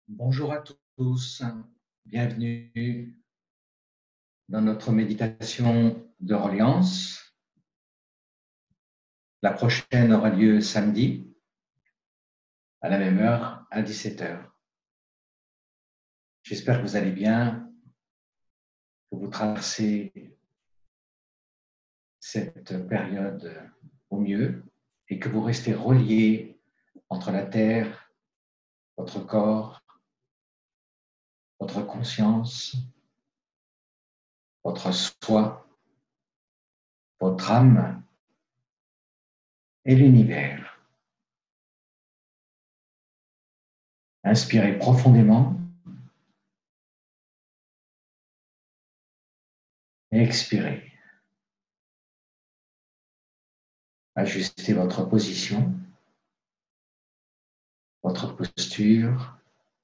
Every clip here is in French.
Bonjour à tous, bienvenue dans notre méditation de reliance. La prochaine aura lieu samedi à la même heure, à 17 heures. J'espère que vous allez bien, que vous traversez cette période au mieux et que vous restez reliés entre la terre, votre corps, votre conscience, votre soi, votre âme et l'univers. Inspirez profondément et expirez. Ajustez votre position, votre posture,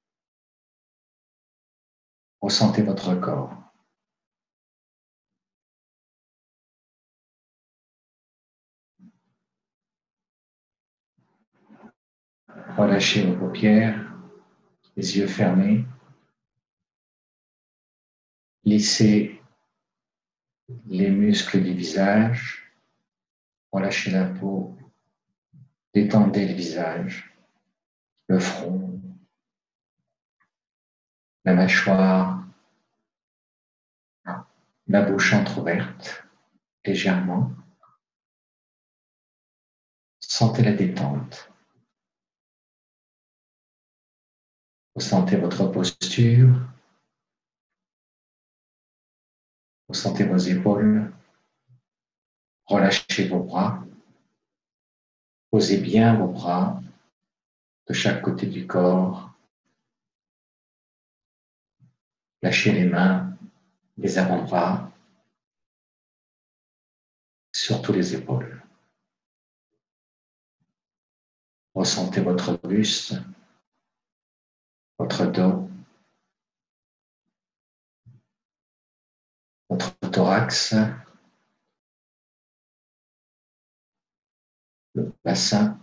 ressentez votre corps. Relâchez vos paupières, les yeux fermés. Lissez les muscles du visage. Relâchez la peau. Détendez le visage, le front, la mâchoire, la bouche entrouverte légèrement. Sentez la détente. Ressentez votre posture. Ressentez vos épaules. Relâchez vos bras. Posez bien vos bras de chaque côté du corps. Lâchez les mains, les avant-bras, surtout les épaules. Ressentez votre buste, votre dos, votre thorax, le bassin.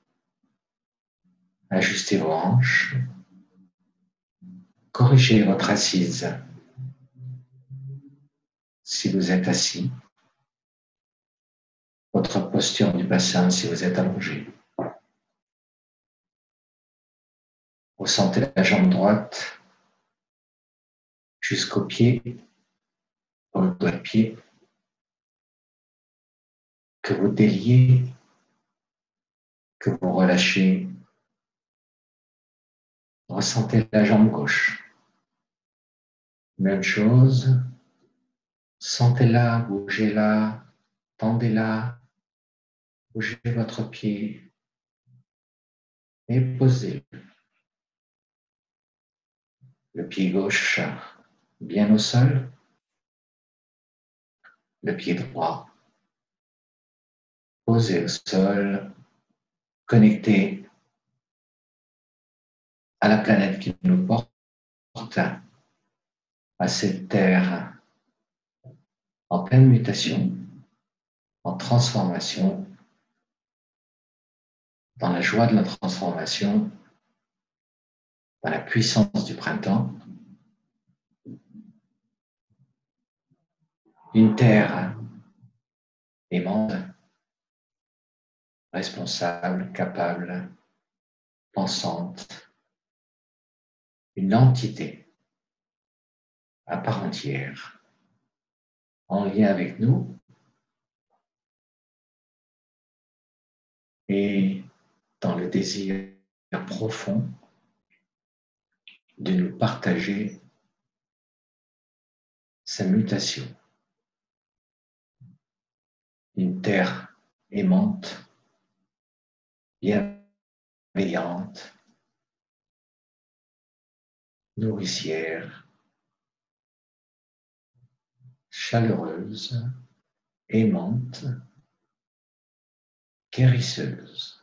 Ajustez vos hanches. Corrigez votre assise. Si vous êtes assis, votre posture du bassin si vous êtes allongé. Ressentez la jambe droite jusqu'au pied, au doigt de pied, que vous déliez, que vous relâchez. Ressentez la jambe gauche. Même chose. Sentez-la, bougez-la, tendez-la, bougez votre pied et posez le pied gauche bien au sol, le pied droit posé au sol, connecté à la planète qui nous porte, à cette terre en pleine mutation, en transformation, dans la joie de la transformation, dans la puissance du printemps. Une terre aimante, responsable, capable, pensante, une entité à part entière, en lien avec nous et dans le désir profond de nous partager sa mutation. Une terre aimante, bienveillante, nourricière, chaleureuse, aimante, guérisseuse.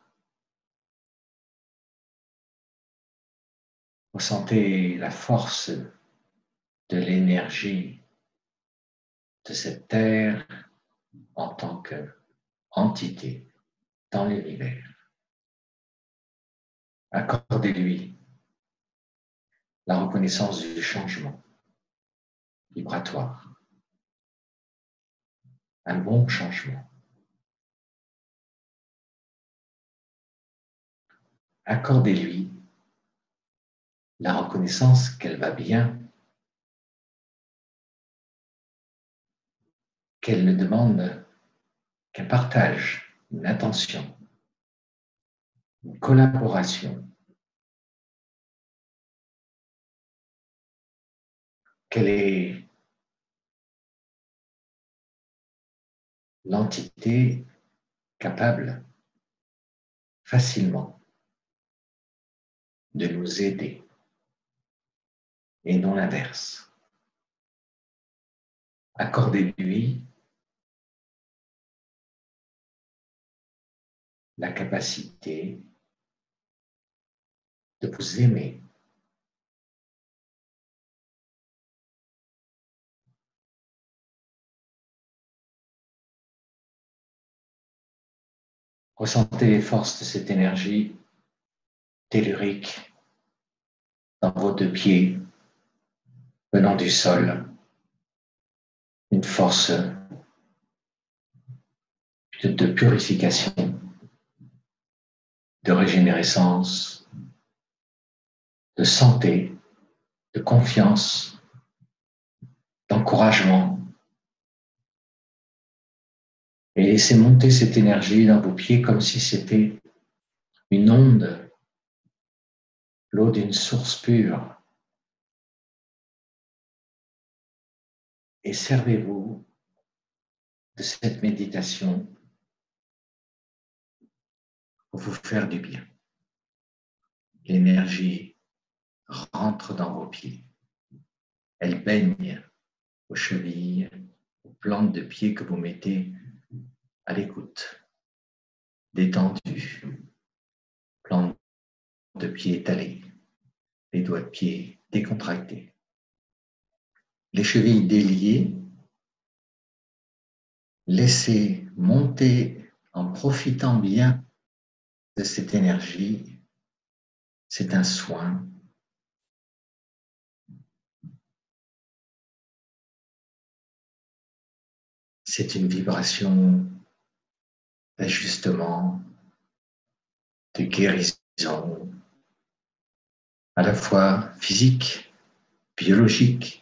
Ressentez la force de l'énergie de cette terre en tant qu'entité dans l'univers. Accordez-lui la reconnaissance du changement vibratoire, un bon changement. Accordez-lui la reconnaissance qu'elle va bien, qu'elle ne demande qu'un partage, une attention, une collaboration, qu'elle est l'entité capable facilement de nous aider et non l'inverse. Accordez-lui la capacité de vous aimer. Ressentez les forces de cette énergie tellurique dans vos deux pieds, venant du sol, une force de purification, de régénérescence, de santé, de confiance, d'encouragement. Et laissez monter cette énergie dans vos pieds comme si c'était une onde, l'eau d'une source pure. Et servez-vous de cette méditation pour vous faire du bien. L'énergie rentre dans vos pieds. Elle baigne vos chevilles, aux plantes de pied que vous mettez à l'écoute, détendues, plantes de pied étalées, les doigts de pied décontractés, les chevilles déliées. Laissez monter en profitant bien de cette énergie. C'est un soin. C'est une vibration d'ajustement, de guérison, à la fois physique, biologique.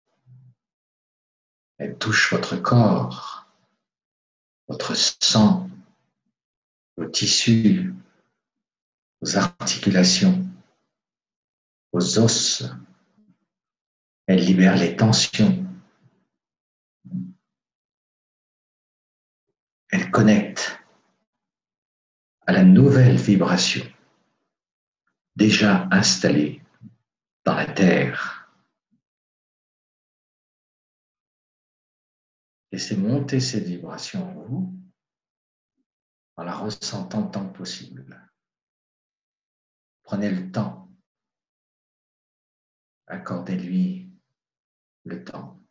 Elle touche votre corps, votre sang, vos tissus, vos articulations, vos os. Elle libère les tensions. Elle connecte à la nouvelle vibration déjà installée dans la Terre. Laissez monter cette vibration en vous en la ressentant tant que possible. Prenez le temps. Accordez-lui le temps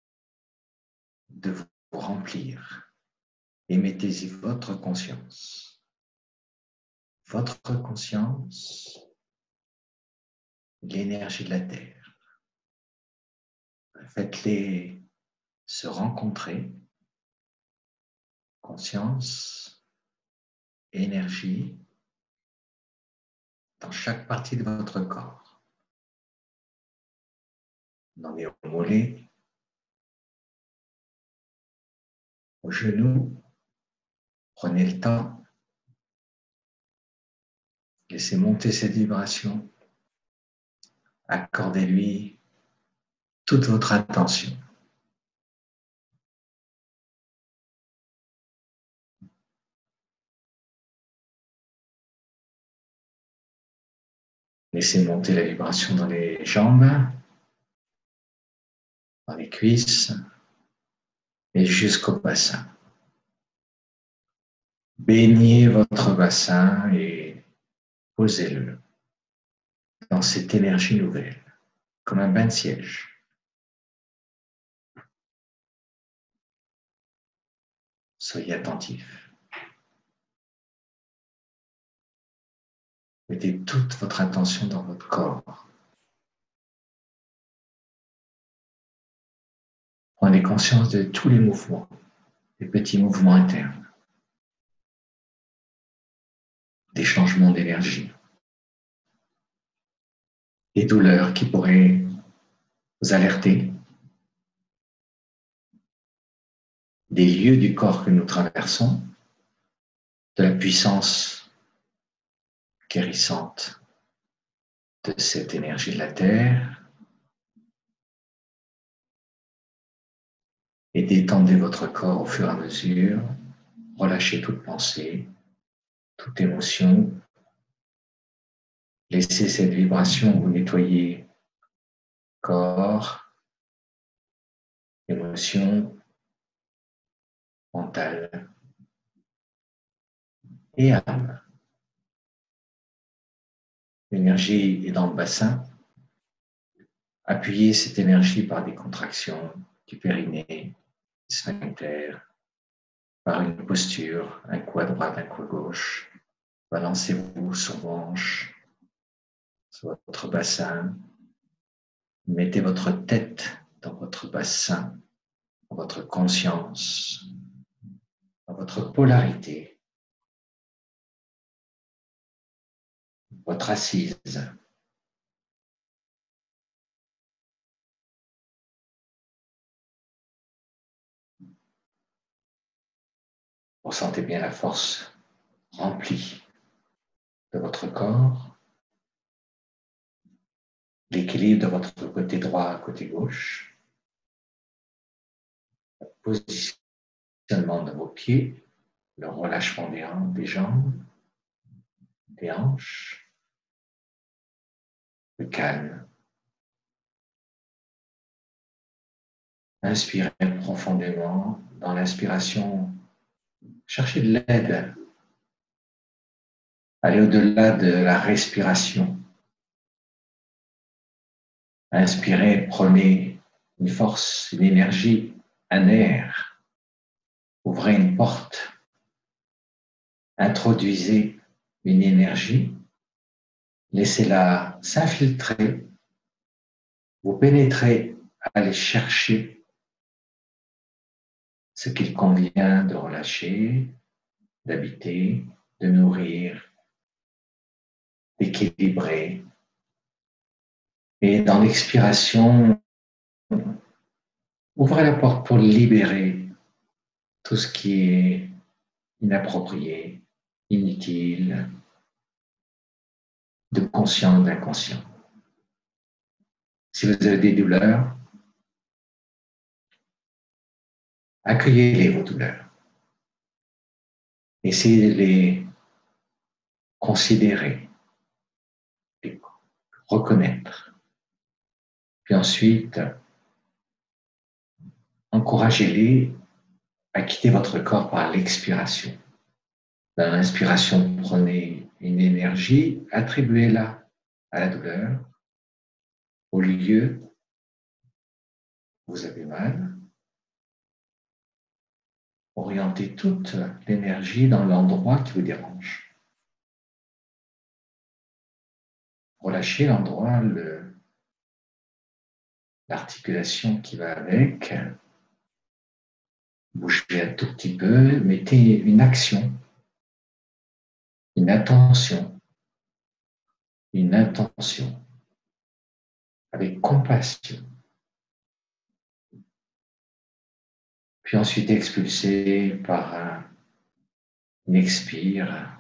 de vous remplir et mettez-y votre conscience. Votre conscience, l'énergie de la Terre. Faites-les se rencontrer. Conscience, énergie, dans chaque partie de votre corps. Dans les mollets, aux genoux, prenez le temps. Laissez monter cette vibration. Accordez-lui toute votre attention. Laissez monter la vibration dans les jambes, dans les cuisses et jusqu'au bassin. Baignez votre bassin et posez-le dans cette énergie nouvelle, comme un bain de siège. Soyez attentif. Mettez toute votre attention dans votre corps. Prenez conscience de tous les mouvements, les petits mouvements internes, des changements d'énergie, des douleurs qui pourraient vous alerter, des lieux du corps que nous traversons, de la puissance guérissante de cette énergie de la Terre, et détendez votre corps au fur et à mesure, relâchez toute pensée, toute émotion, laissez cette vibration vous nettoyer corps, émotion, mental et âme. L'énergie est dans le bassin. Appuyez cette énergie par des contractions du périnée, du sphincter, par une posture, un coup à droite, un coup à gauche. Balancez-vous sur vos hanches, sur votre bassin. Mettez votre tête dans votre bassin, dans votre conscience, dans votre polarité, votre assise. Ressentez bien la force remplie de votre corps, l'équilibre de votre côté droit, côté gauche, le positionnement de vos pieds, le relâchement des jambes, des hanches, le calme. Inspirez profondément. Dans l'inspiration, cherchez de l'aide. Allez au-delà de la respiration. Inspirez, prenez une force, une énergie, un air. Ouvrez une porte. Introduisez une énergie. Laissez-la s'infiltrer. Vous pénétrez, allez chercher ce qu'il convient de relâcher, d'habiter, de nourrir, d'équilibrer. Et dans l'expiration, ouvrez la porte pour libérer tout ce qui est inapproprié, inutile, de conscient, d'inconscient. Si vous avez des douleurs, accueillez-les, vos douleurs. Essayez de les considérer, les reconnaître. Puis ensuite, encouragez-les à quitter votre corps par l'expiration. Dans l'inspiration, prenez une énergie, attribuez-la à la douleur, au lieu où vous avez mal. Orientez toute l'énergie dans l'endroit qui vous dérange. Relâchez l'endroit, l'articulation qui va avec. Bougez un tout petit peu, mettez une action, une intention, avec compassion. Puis ensuite expulsez par une expire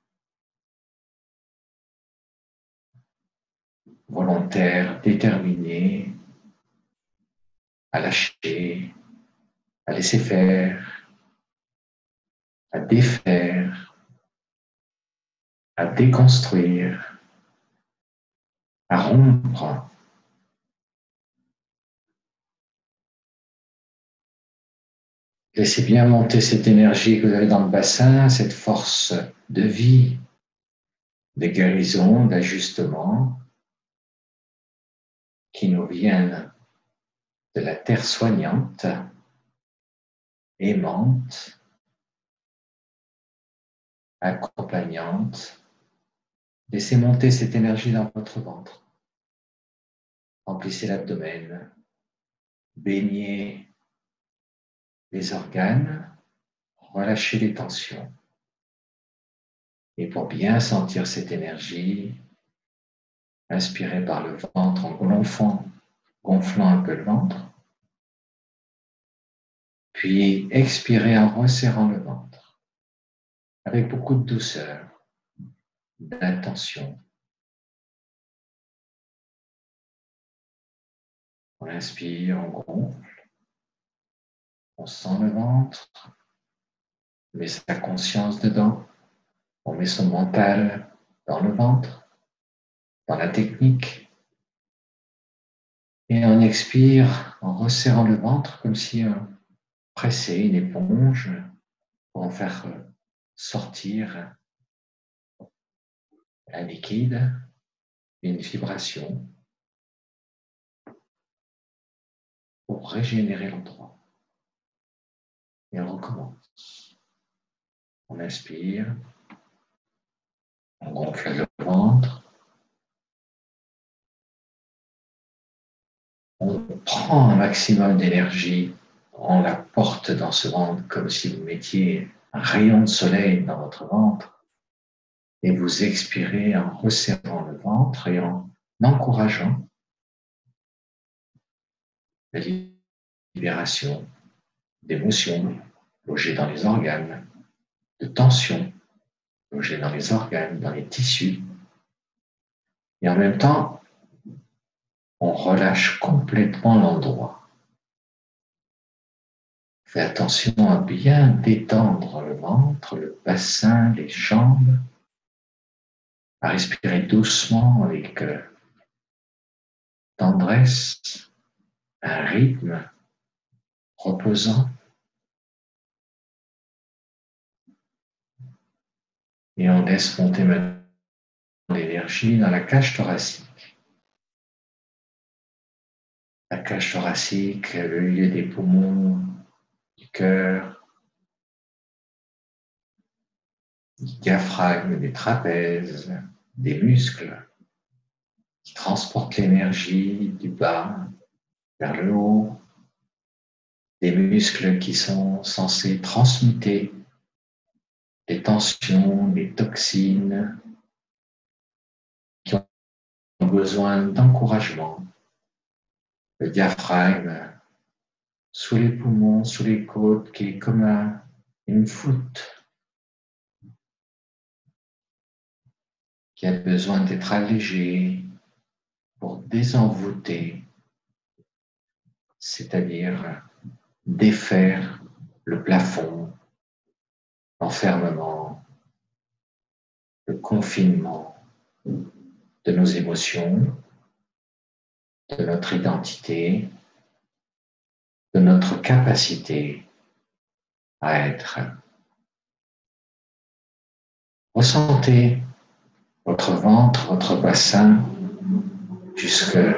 volontaire, déterminée à lâcher, à laisser faire, à défaire, à déconstruire, à rompre. Laissez bien monter cette énergie que vous avez dans le bassin, cette force de vie, de guérison, d'ajustement qui nous viennent de la terre soignante, aimante, accompagnante. Laissez monter cette énergie dans votre ventre. Remplissez l'abdomen, baignez les organes, relâchez les tensions. Et pour bien sentir cette énergie, inspirez par le ventre en gonflant un peu le ventre. Puis expirez en resserrant le ventre avec beaucoup de douceur, d'attention. On inspire, on gonfle, on sent le ventre, on met sa conscience dedans, on met son mental dans le ventre, dans la technique. Et on expire en resserrant le ventre comme si on pressait une éponge pour en faire sortir un liquide, une vibration pour régénérer l'endroit. Et on recommence. On inspire, on gonfle le ventre, on prend un maximum d'énergie, on la porte dans ce ventre comme si vous mettiez un rayon de soleil dans votre ventre et vous expirez en resserrant le ventre et en encourageant la libération d'émotions logées dans les organes, de tensions logées dans les organes, dans les tissus. Et en même temps, on relâche complètement l'endroit. Faites attention à bien détendre le ventre, le bassin, les jambes, à respirer doucement avec tendresse, un rythme reposant. Et on laisse monter maintenant l'énergie dans la cage thoracique. La cage thoracique, le lieu des poumons, du cœur, du diaphragme, des trapèzes, des muscles qui transportent l'énergie du bas vers le haut, des muscles qui sont censés transmuter les tensions, les toxines, qui ont besoin d'encouragement. Le diaphragme, sous les poumons, sous les côtes, qui est comme une voûte, qui a besoin d'être allégé pour désenvoûter, c'est-à-dire défaire le plafond, l'enfermement, le confinement de nos émotions, de notre identité, de notre capacité à être. Ressentez votre ventre, votre bassin jusqu'au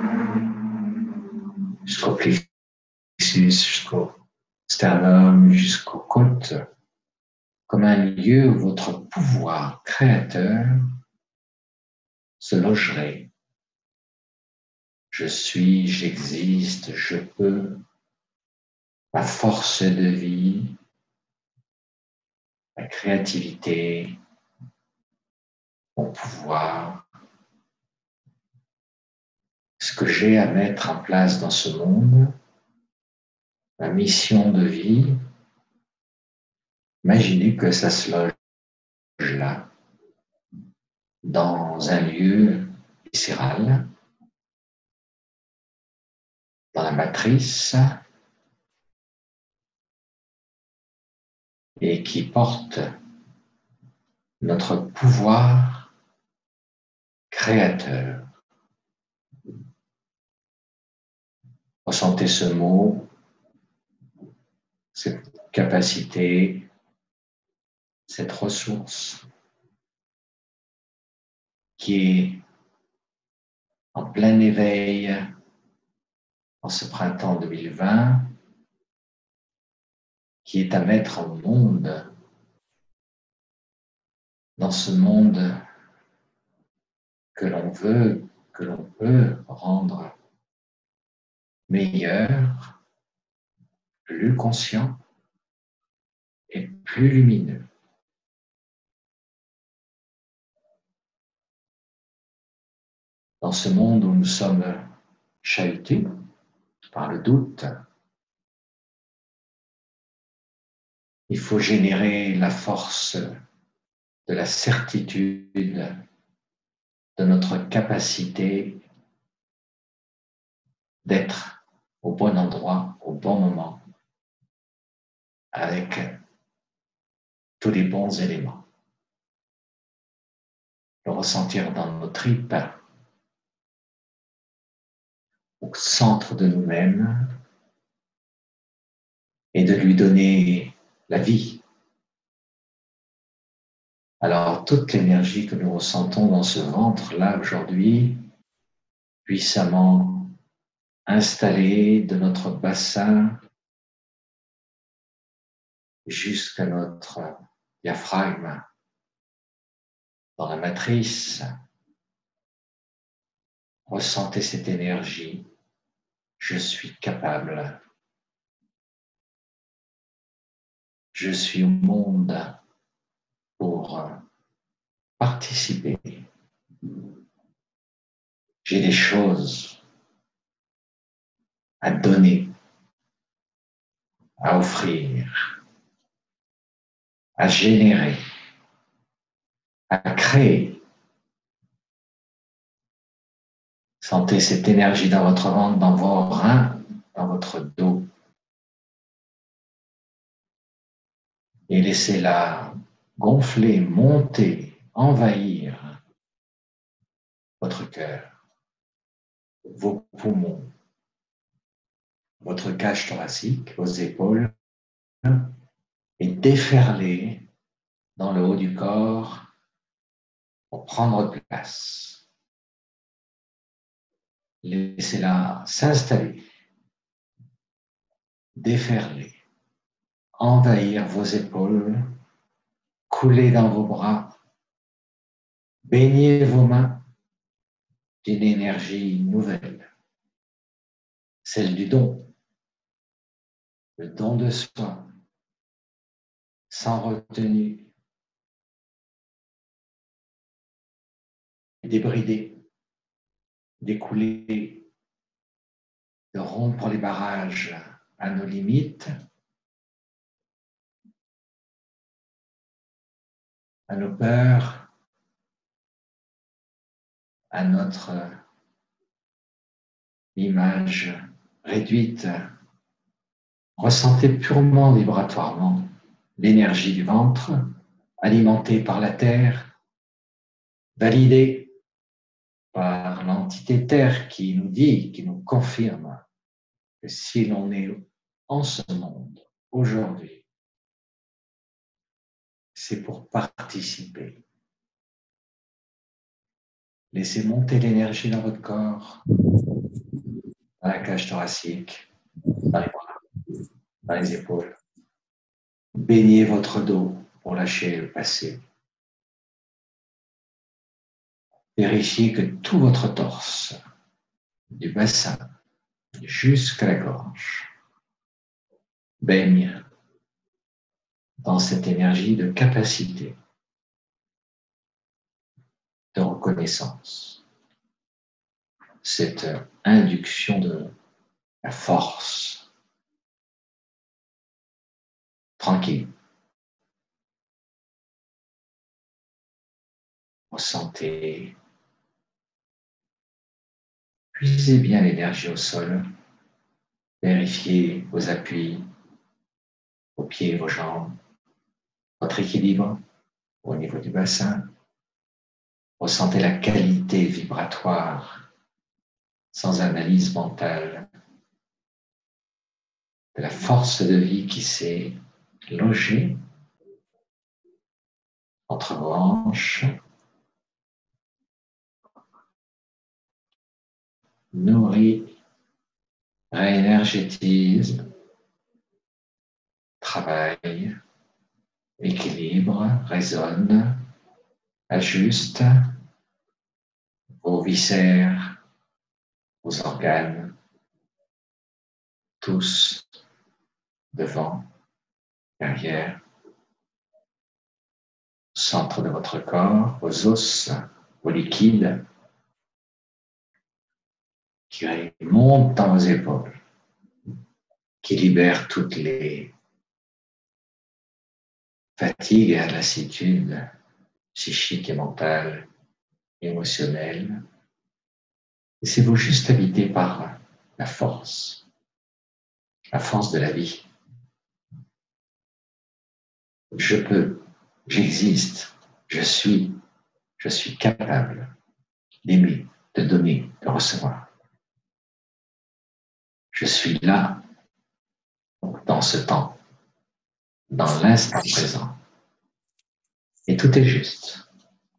plexus, jusqu'au sternum, jusqu'aux côtes, comme un lieu où votre pouvoir créateur se logerait. Je suis, j'existe, je peux, la force de vie, la créativité, mon pouvoir, ce que j'ai à mettre en place dans ce monde, ma mission de vie. Imaginez que ça se loge là, dans un lieu viscéral, dans la matrice, et qui porte notre pouvoir créateur. Ressentez ce mot, cette capacité, cette ressource qui est en plein éveil en ce printemps 2020, qui est à mettre au monde, dans ce monde que l'on veut, que l'on peut rendre meilleur, plus conscient et plus lumineux. Dans ce monde où nous sommes chahutés par le doute, il faut générer la force de la certitude de notre capacité d'être au bon endroit, au bon moment, avec tous les bons éléments. Le ressentir dans nos tripes, au centre de nous-mêmes, et de lui donner la vie. Alors, toute l'énergie que nous ressentons dans ce ventre-là aujourd'hui, puissamment installée de notre bassin jusqu'à notre diaphragme, dans la matrice, ressentez cette énergie. Je suis capable. Je suis au monde pour participer. J'ai des choses à donner, à offrir, à générer, à créer. Sentez cette énergie dans votre ventre, dans vos reins, dans votre dos. Et laissez-la gonfler, monter, envahir votre cœur, vos poumons, votre cage thoracique, vos épaules, et déferler dans le haut du corps pour prendre place. Laissez-la s'installer, déferler, envahir vos épaules, couler dans vos bras, baigner vos mains d'une énergie nouvelle, celle du don, le don de soi, sans retenue, débrider, d'écouler, de rompre les barrages à nos limites, à nos peurs, à notre image réduite. Ressentez purement vibratoirement l'énergie du ventre, alimentée par la terre, validée par l'entité terre qui nous dit, qui nous confirme que si l'on est en ce monde aujourd'hui, c'est pour participer. Laissez monter l'énergie dans votre corps, dans la cage thoracique, dans les bras, dans les épaules. Baignez votre dos pour lâcher le passé. Vérifiez que tout votre torse, du bassin jusqu'à la gorge, baigne dans cette énergie de capacité, de reconnaissance, cette induction de la force, tranquille. Ressentez, puisez bien l'énergie au sol, vérifiez vos appuis, vos pieds, vos jambes, votre équilibre au niveau du bassin. Ressentez la qualité vibratoire, sans analyse mentale, de la force de vie qui s'est logée entre vos hanches, nourrit, réénergétise, travaille, équilibre, résonne, ajuste vos viscères, vos organes, tous devant, derrière, au centre de votre corps, vos os, vos liquides qui montent dans vos épaules, qui libèrent toutes les fatigues et lassitudes psychiques et mentales, émotionnelles. Laissez-vous juste habiter par la force de la vie. Je peux, j'existe, je suis capable d'aimer, de donner, de recevoir. Je suis là, dans ce temps, dans l'instant présent. Et tout est juste.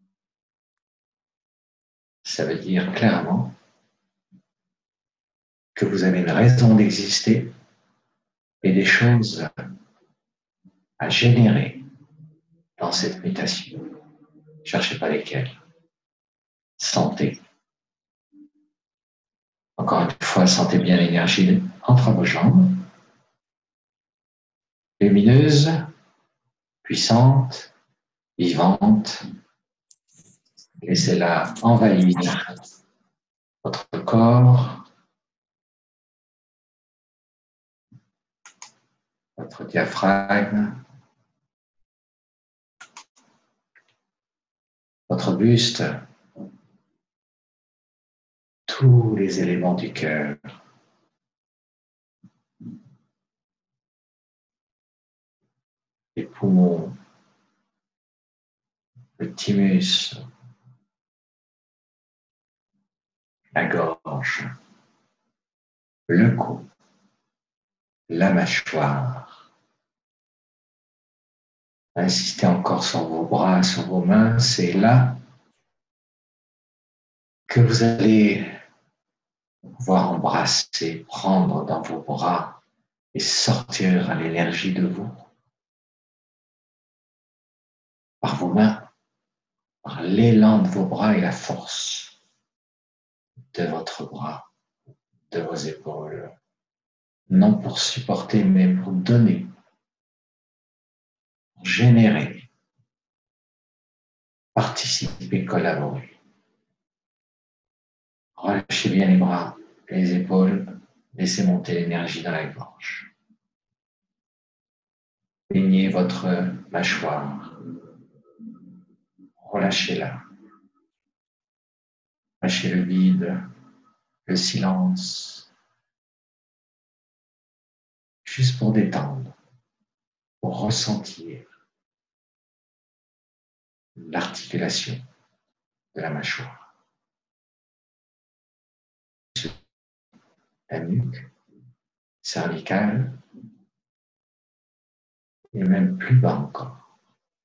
Ça veut dire clairement que vous avez une raison d'exister et des choses à générer dans cette mutation. Ne cherchez pas lesquelles. Sentez. Encore une fois, sentez bien l'énergie entre vos jambes. Lumineuse, puissante, vivante. Laissez-la envahir votre corps, votre diaphragme, votre buste, tous les éléments du cœur. Les poumons, le thymus, la gorge, le cou, la mâchoire. Insistez encore sur vos bras, sur vos mains. C'est là que vous allez pouvoir embrasser, prendre dans vos bras et sortir l'énergie de vous par vos mains, par l'élan de vos bras et la force de votre bras, de vos épaules. Non pour supporter, mais pour donner, pour générer, participer, collaborer. Relâchez bien les bras, les épaules, laissez monter l'énergie dans la gorge. Baignez votre mâchoire, relâchez-la. Lâchez le vide, le silence, juste pour détendre, pour ressentir l'articulation de la mâchoire. La nuque, cervicale, et même plus bas encore.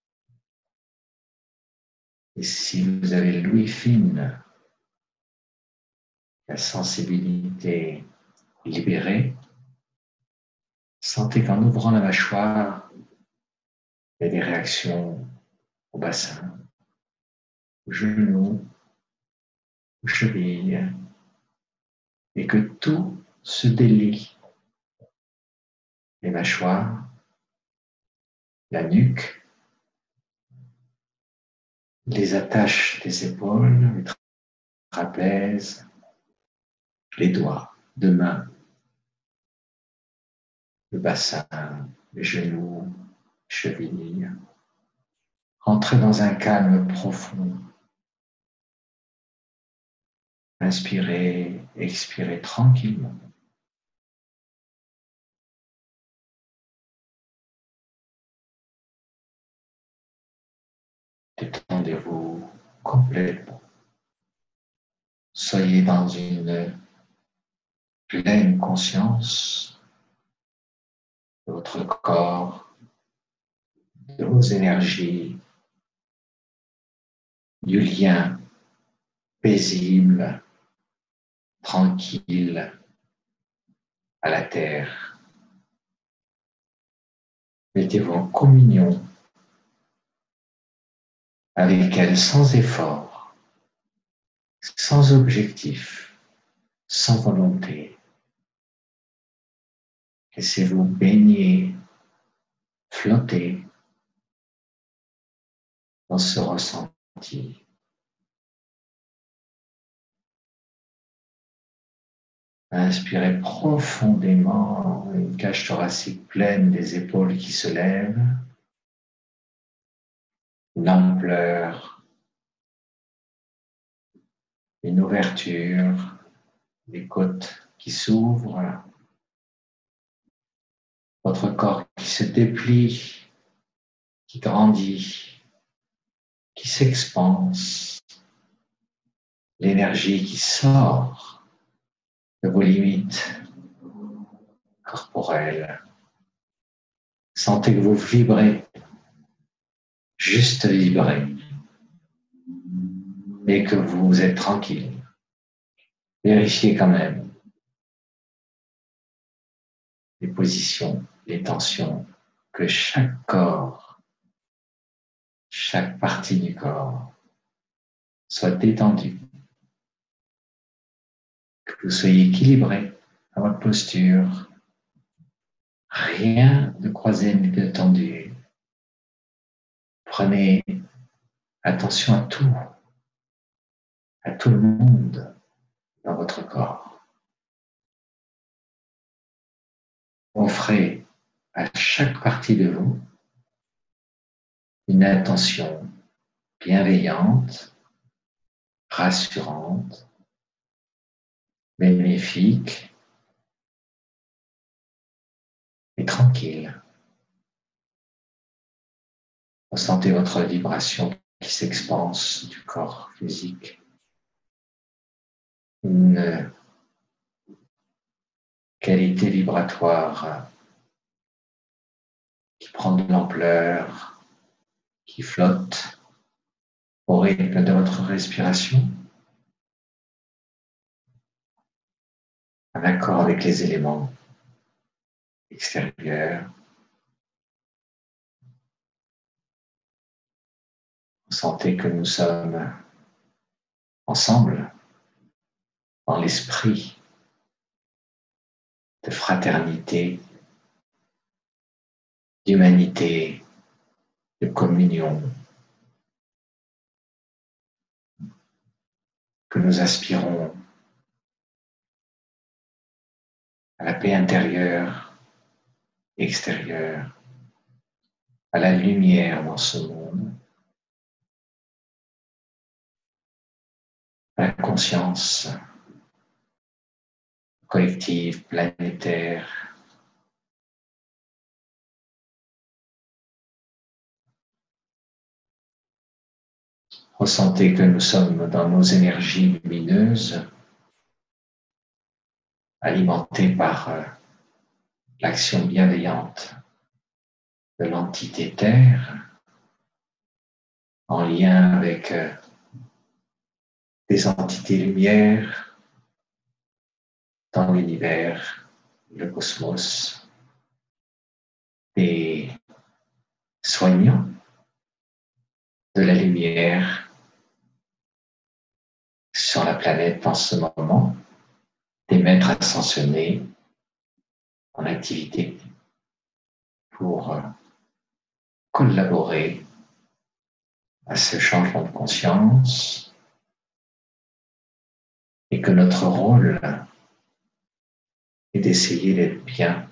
Et si vous avez l'ouïe fine, la sensibilité libérée, sentez qu'en ouvrant la mâchoire, il y a des réactions au bassin, aux genoux, aux chevilles, et que tout se délie. Les mâchoires, la nuque, les attaches des épaules, les trapèzes, les doigts de main, le bassin, les genoux, chevilles. Entrez dans un calme profond. Inspirez, expirez tranquillement. Détendez-vous complètement. Soyez dans une pleine conscience de votre corps, de vos énergies, du lien paisible, tranquille à la terre. Mettez-vous en communion avec elle sans effort, sans objectif, sans volonté. Laissez-vous baigner, flotter dans ce ressenti. Inspirez profondément, une cage thoracique pleine, des épaules qui se lèvent, une ampleur, une ouverture, les côtes qui s'ouvrent, votre corps qui se déplie, qui grandit, qui s'expanse, l'énergie qui sort de vos limites corporelles. Sentez que vous vibrez, juste vibrez, et que vous êtes tranquille. Vérifiez quand même les positions, les tensions, que chaque corps, chaque partie du corps soit détendue, que vous soyez équilibré dans votre posture. Rien de croisé ni de tendu. Prenez attention à tout le monde dans votre corps. Offrez à chaque partie de vous une attention bienveillante, rassurante, bénéfique et tranquille. Ressentez votre vibration qui s'expanse du corps physique. Une qualité vibratoire qui prend de l'ampleur, qui flotte au rythme de votre respiration, en accord avec les éléments extérieurs. Sentez que nous sommes ensemble dans l'esprit de fraternité, d'humanité, de communion, que nous aspirons à la paix intérieure, extérieure, à la lumière dans ce monde, à la conscience collective, planétaire. Ressentez que nous sommes dans nos énergies lumineuses, alimentées par l'action bienveillante de l'entité Terre, en lien avec des entités lumière dans l'univers, le cosmos, des soignants de la lumière sur la planète en ce moment, des maîtres ascensionnés en activité pour collaborer à ce changement de conscience, et que notre rôle est d'essayer d'être bien,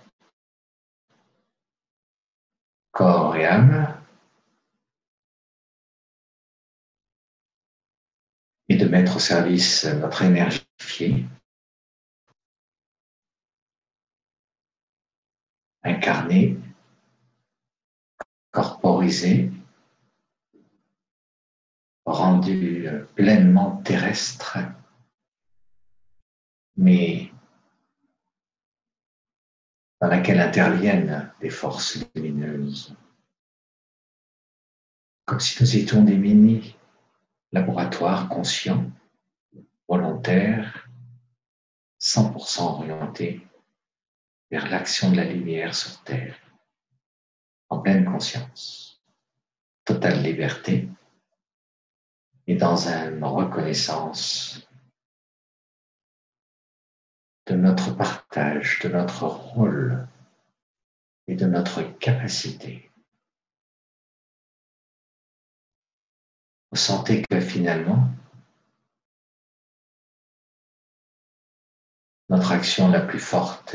corps et âme, et de mettre au service notre énergie, incarnée, corporisée, rendue pleinement terrestre, mais dans laquelle interviennent des forces lumineuses. Comme si nous étions des mini-laboratoires conscients, volontaires, 100% orientés vers l'action de la lumière sur Terre, en pleine conscience, totale liberté, et dans une reconnaissance de notre partage, de notre rôle et de notre capacité. Vous sentez que finalement, notre action la plus forte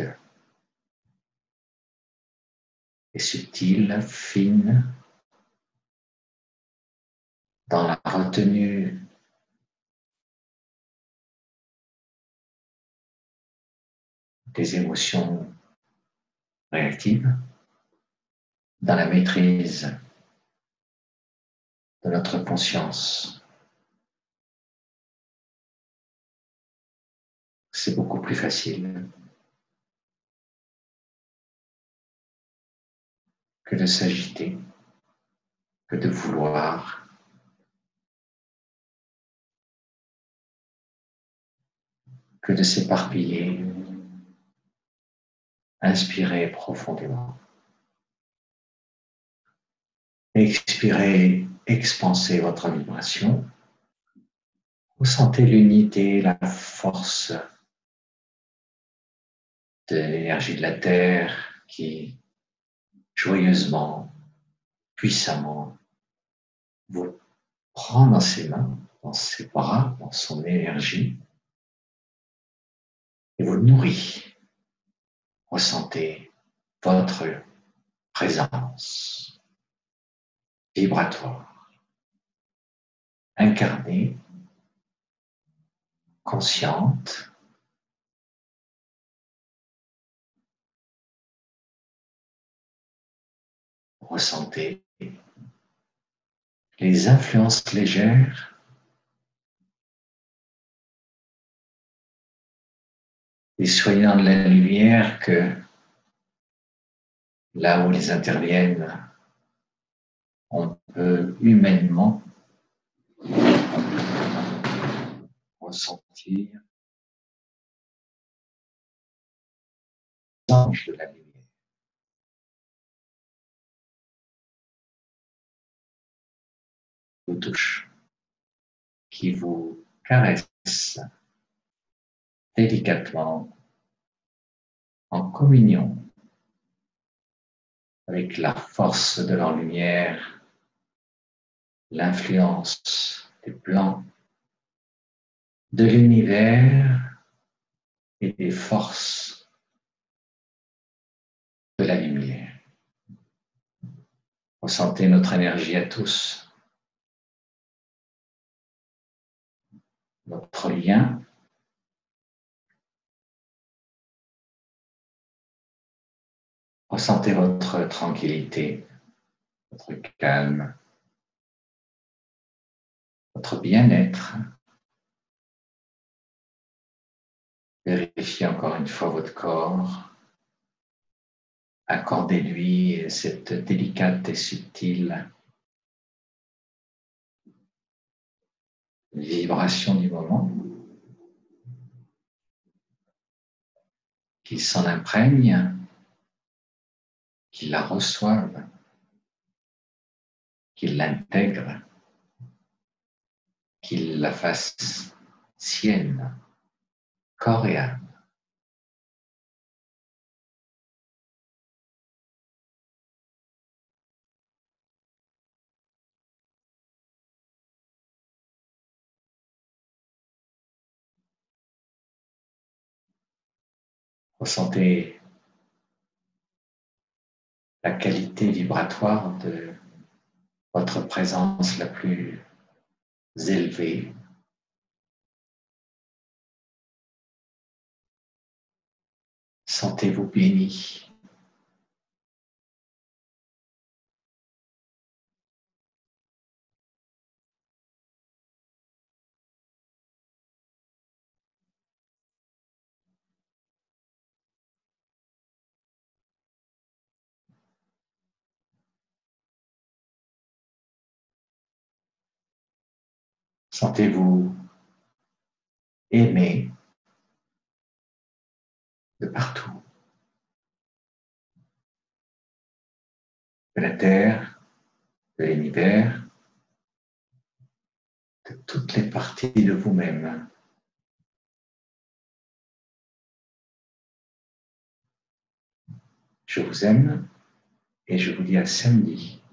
et subtile, fine, dans la retenue des émotions réactives, dans la maîtrise de notre conscience. C'est beaucoup plus facile que de s'agiter, que de vouloir, que de s'éparpiller. Inspirez profondément. Expirez, expansez votre vibration. Ressentez l'unité, la force de l'énergie de la Terre qui, joyeusement, puissamment, vous prend dans ses mains, dans ses bras, dans son énergie, et vous nourrit. Ressentez votre présence vibratoire, incarnée, consciente, ressentez les influences légères des soignants de la lumière que, là où ils interviennent, on peut humainement ressentir les anges de la lumière. Vous touchent, qui vous caressent délicatement en communion avec la force de leur lumière, l'influence des plans de l'univers et des forces de la lumière. Ressentez notre énergie à tous, notre lien. Ressentez votre tranquillité, votre calme, votre bien-être. Vérifiez encore une fois votre corps. Accordez-lui cette délicate et subtile vibration du moment. Qu'il s'en imprègne, qu'il la reçoive, qu'il l'intègre, qu'il la fasse sienne, corps et âme. Ressentez la qualité vibratoire de votre présence la plus élevée. Sentez-vous béni. Sentez-vous aimé de partout, de la Terre, de l'univers, de toutes les parties de vous-même. Je vous aime, et je vous dis à samedi